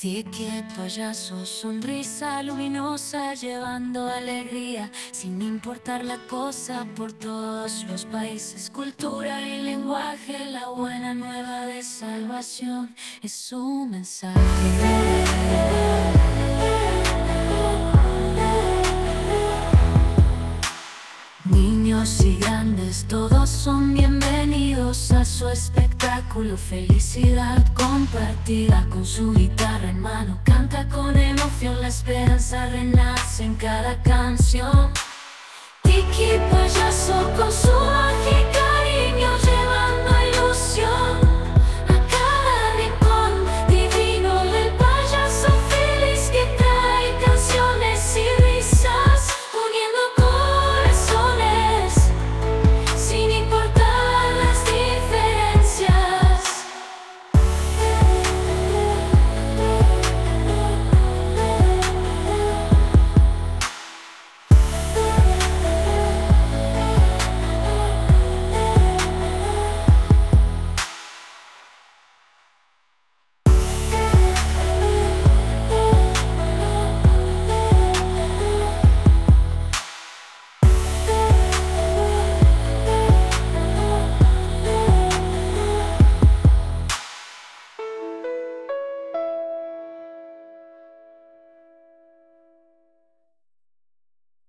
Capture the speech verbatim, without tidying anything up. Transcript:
Tiki el payaso, sonrisa luminosa, llevando alegría, sin importar la cosa, por todos los países. Cultura y lenguaje, la buena nueva de salvación, es su mensaje. Niños y grandes, todos son bienvenidos a su espectáculo. Felicidad compartida, con su guitarra en mano canta con emoción. La esperanza renace en cada canción. Tiki payaso con su magia y cariño, llevando ilusión.